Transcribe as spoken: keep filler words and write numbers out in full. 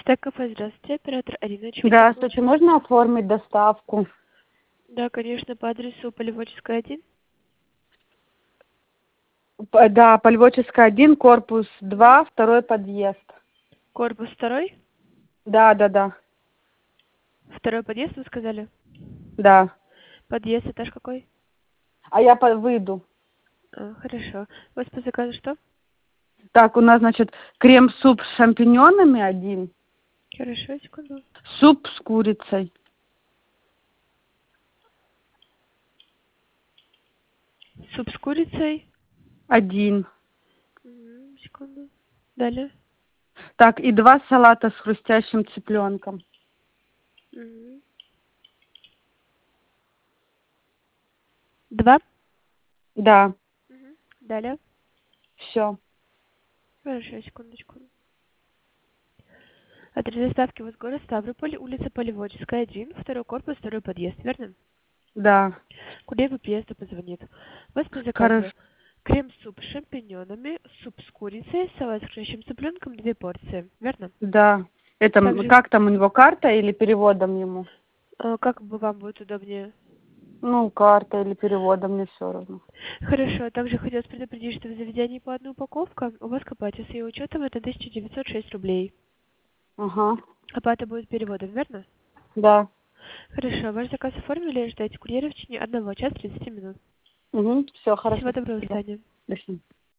Так, кафе, здравствуйте, оператор Арина. Чем Здравствуйте, можно оформить доставку? Да, конечно, по адресу Полеводческая, один. П- Да, Полеводческая, один, корпус два, второй подъезд. Корпус второй. Да, да, да, Второй подъезд, вы сказали? да. Подъезд, этаж какой? А я по- выйду. А, хорошо. У вас по заказу что? Так, у нас, значит, крем-суп с шампиньонами один, Хорошо, секунду. суп с курицей. Суп с курицей. Один. Мгм, секунду. Далее. Так, и два салата с хрустящим цыпленком. Мгм. Два. Да, Мгм. Далее. все. Хорошо, секундочку. Адрес доставки у вас город Ставрополь, улица Полеводческая, один, второй корпус, второй подъезд, верно? Да. Куда по приезду позвонит? У вас по Хорошо. заказу крем-суп с шампиньонами, суп с курицей, салат с хрящим цыпленком, две порции, верно? Да. Это м, Также, как там у него карта или переводом ему? э, как бы вам будет удобнее? Ну, карта или переводом, мне все равно. Хорошо, также хотелось предупредить, что в заведении по одной упаковка у вас копайте с ее учетом это тысяча девятьсот шесть рублей. Ага. Оплата будет переводом, верно? Да. Хорошо, ваш заказ оформили, ждайте курьера в течение одного часа тридцати минут. Угу. Все, Всего хорошо. доброго, до Спасибо. свидания. До свидания.